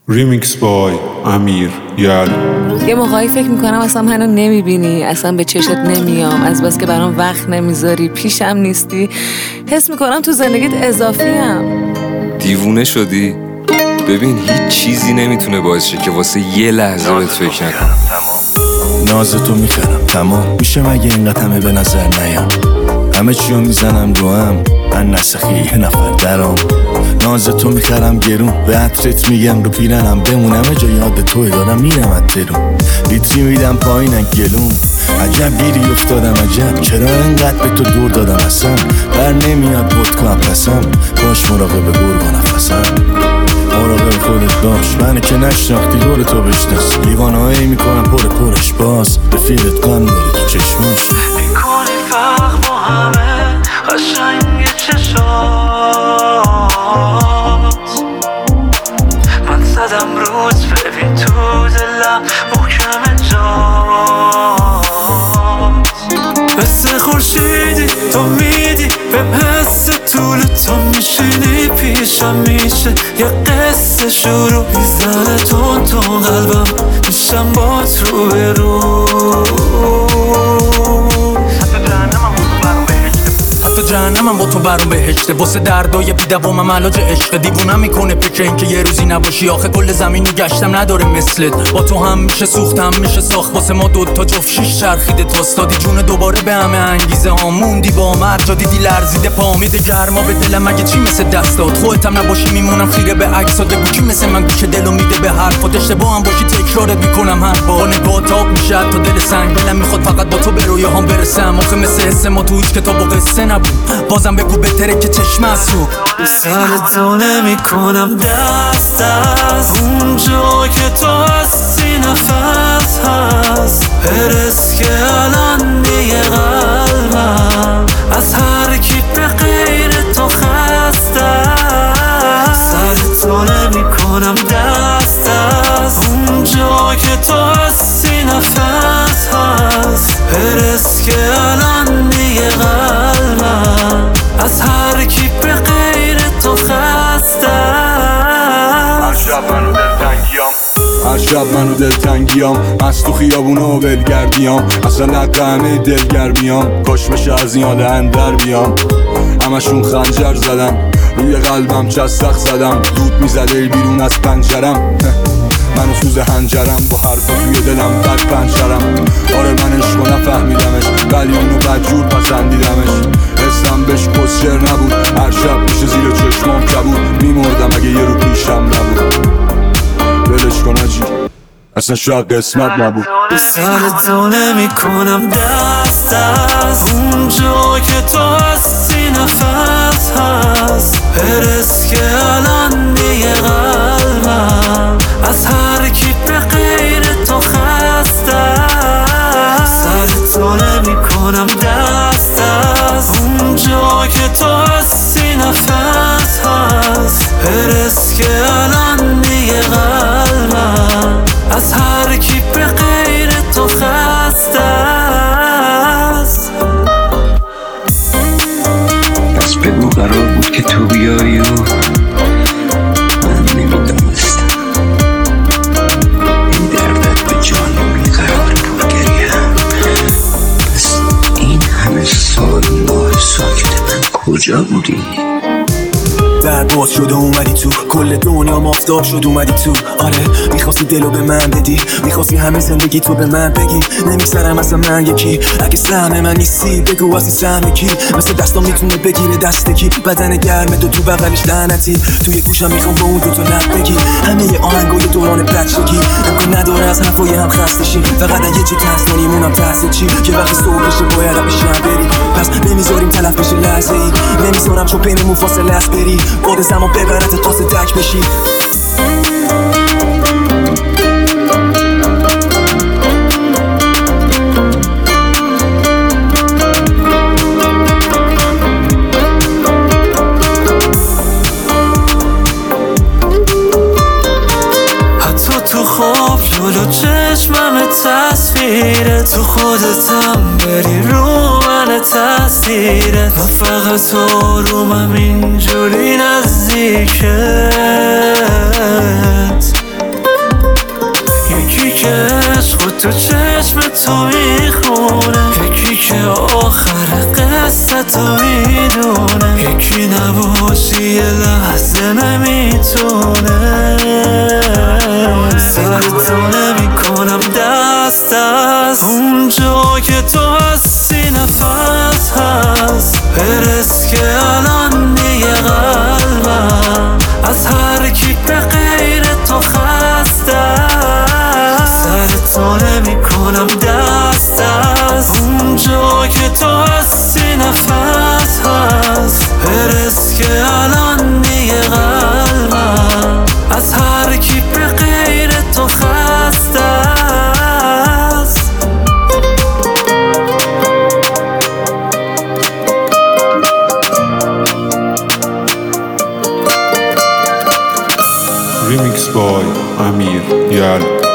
ریمیکس بای امیر یال. یه موقعی فکر میکنم اصلا منو نمیبینی، اصلا به چشت نمیام، از بس که برام وقت نمیذاری، پیشم نیستی. حس میکنم تو زندگیت اضافیم. دیوونه شدی؟ ببین هیچ چیزی نمیتونه باعث شه که واسه یه لحظه بهت فکر نکنم. نازتو میخرم تمام میشه مگه اینقدر همه به نظر نیام، همه چیو میزنم دوام، من نسخی یه نفر درام. نازتو میخرم گرون، به عطرت میگم رو پیرنم بمونم، جا یاد توی دارم میرم اترون، لیتری میدم پایینم گلون. عجب گیری افتادم عجب، چرا انقدر به تو دور دادم اصلا، بر نمیاد ودکا پسم، باش مراقب گرگ و نفسم، مراقب خودت باش، منو که نشناختی دور تو بشناس، لیوانهایی میکنم پرش باز، رفیقت قم داره تو چشماش. میکنی فرق با همه قشنگ چشات، من زدم روز ببین تو دلم محکم جات، مثل خورشیدی تو میدی بهم حس طول تو میشینی پیشم، میشه یه قصه شروع میزنه تون قلبم، میشم بات رو به رو. جهنمم با تو برام بهشته، واسه دردای بی‌دوامم علاج عشق، دیوونم میکنه فکر این که یه روزی نباشی، آخه کل زمین رو گشتم نداره مثلت، با تو هم میشه سوختم میشه ساخت، واسه ما دوتا جفت شیش چرخیده تاستادی جون دوباره به همه انگیزه ها، موندی با مرجا دیدی لرزیده پا، میده گرما به دلم مگه چی مثل دستات، خودتم نباشی میمونم خیره به عکسات، بگو کی مثل من گوش دلو میده به حرفات، اشتباه هم باشی تکرارت میکنم هر بار، نگاه تاب میشه تا دل سنگ، دلم میخواد فقط با تو به رویاهام برسم، آخه مثل حس ما تو هیچ کتاب و قصه نبود، بازم بگو بهتره که چشم اسو سرتو نمی کنم دست از اونجا که تو هستی، نفس هست برس که الان دیگه قلبم از هر کی به غیر تو خسته، سرتو نمی کنم دست از اونجا که تو هستی، نفس هست برس که الان دیگه قلبم از هر کی به غیر تو خسته. هر شب منو دلتنگیام، از تو خیابونو بلگردیام، اصلا لقه همه دلگرمیام، کاش بشه از این حال اندر بیام، همشون خنجر زدم روی قلبم چستخ زدم، دود میزده بیرون از پنجرم، منو سوز هنجرم با حرفا توی دلم بد پنجرم، آره من عشقو نفهمیدمش ولی اونو بدجور پسندیدمش، حسم بهش کسشر نبود، هر شب میشه زیر چشمام کبود، میمردم اگه یه رو پیشم نبود، ولش کن آجی اصلا شاید قسمت نبود. سرتو نمی کنم دست از اونجا که تو هستی، نفس هست برس که الان دیگه قلبم از هر کی به غیر تو خسته، سرتو نمی کنم دست از اونجا که تو هستی، نفس هست برس که الان دیگه قلبم از هر کی به غیر تو خسته است. پس بگو قرار بود که تو بیایی و من نمیدانستم این دردت به جانم قرار پرگریم، پس این همه سال ماه ساکت من کجا بودی؟ در باز شده اومدی تو، کل دنیا مافتاب شد اومدی تو، آره میخواستی دلو به من بدی، میخواستی همه زندگی تو به من بگی، نمیگذرم اصلا من یکی، اگه سهم من نیستی بگو اصلا سهم کی، مثل دستام میتونه بگیره دست کی، بدن گرمه تو بغلش لعنتی، توی گوشم میخوام با اون دوتا لب بگی، همه آهنگای دوران بچگی، امکان نداره از حرفای هم خسته شی، فقط یه چی تحصیل مونم تحصیل چی، که وقتی صبح بشه باید پیشم بری، پس نمیذاریم تلف بشه لحظه ای، نمیذارم چون بینمون فاصله است بری، باد زمان ببرت قاصد دک بشی. حتی تو خواب جلو چشمم تصویره، تو خودتم بری رو من تاثیرت، من فقط آرومم اینجوری نزدیکت، تو چشم تو میخونه، یکی که آخر قصه تو میدونه، یکی نباشی یه لحظه نمیتونه. سرتو نمیکنم دست از اونجا که تو هستی، نفس هست برس که الان دیگه قلبم از هر کی به غیر تو خسته. سرتو نمیکنم دست از اونجا که تو هستی، نفس هست برس که الان دیگه قلبم از هر کی به غیر تو خسته است. Remix by Amir Yal.